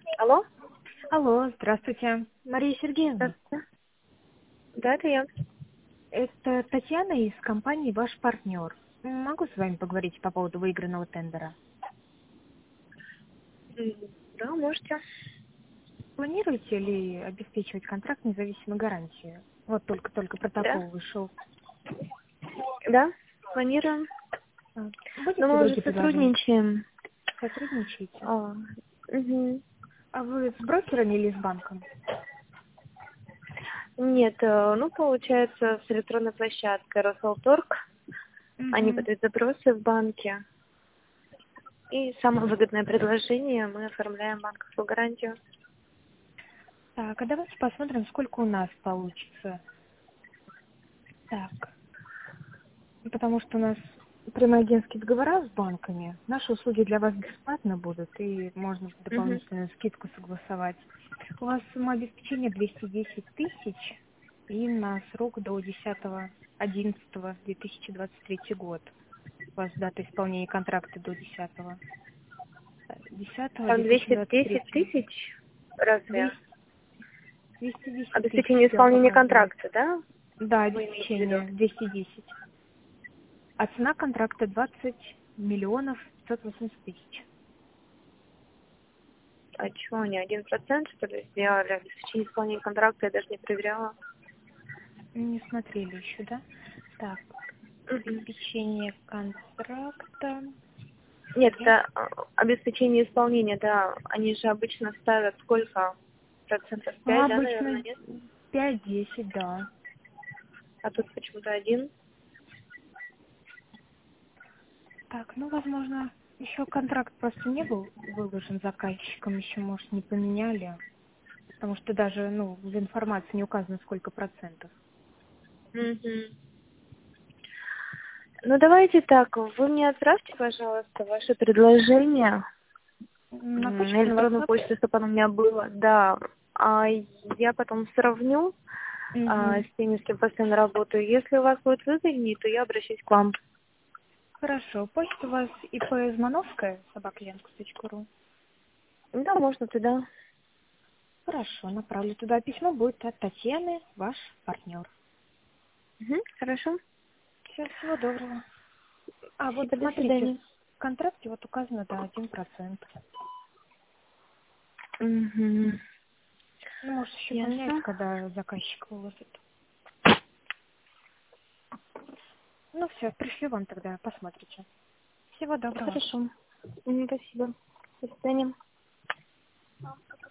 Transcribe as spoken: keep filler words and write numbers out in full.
Алло? Алло, здравствуйте. Мария Сергеевна, Здравствуйте. Да, это я. это Татьяна из компании «Ваш партнер». Могу с вами поговорить по поводу выигранного тендера? М, Да, можете. Планируете ли обеспечивать контракт независимой гарантии? Вот только-только Да? протокол вышел. Да, планируем. А, Но Будете мы уже другие предложения? сотрудничаем. Сотрудничаете? А, мгм. А вы с брокерами или с банком? Нет, э, ну, получается, с электронной площадкой Росалторг. Они Угу. подают запросы в банке. И самое выгодное предложение мы оформляем банковскую гарантию. Так, а давайте посмотрим, сколько у нас получится. Так, потому что у нас прямые агентские договора с банками. Наши услуги для вас бесплатно будут, и можно Мгм. дополнительную скидку согласовать. У вас сумма обеспечения двести десять тысяч и на срок до десятого одиннадцатого две тысячи двадцать третий год. У вас дата исполнения контракта до десятого десятого Там две тысячи двести двадцать десять третьего. тысяч. Разве? двести, двести десять тысяч, Обеспечение все исполнения показывает. контракта, да? Да, Вы имеете в виду? обеспечение двести десять. А цена контракта двадцать миллионов пятьсот восемьдесят тысяч. А чего они, один процент, что ли, сделали? Обеспечение исполнения контракта я даже не проверяла. Не смотрели еще, да? Так, Мгм. обеспечение контракта. Нет, Я... это а, обеспечение исполнения, да. Они же обычно ставят сколько? Процентов Ну, пять, да, наверное, обычно нет? пять-десять, да. А тут почему-то один. Так, ну, возможно, еще контракт просто не был выложен заказчиком, еще, может, не поменяли. Потому что даже, ну, в информации не указано, сколько процентов. Мгм. Ну, давайте так, вы мне отправьте, пожалуйста, ваше предложение На м, на почту, на электронную WhatsApp? почту, чтобы оно у меня было, да. А я потом сравню а, Угу. с теми, с кем постоянно работаю. Если у вас будет выгоднее, то я обращусь к вам. Хорошо. Почта у вас ИП Змановская, собака точка ру. Да, можно туда. Хорошо, направлю туда письмо, будет от Татьяны, ваш партнер. Мгм, хорошо. Все, всего доброго. А вот Спасибо, до смотрите, свидания. в контракте вот указано, да, один процент. Мгм. Ну, может, еще поменяется, Ясно. когда заказчик выложит. Ну, все, пришлю вам тогда, посмотрите. Всего доброго. Хорошо. М, Спасибо. До свидания.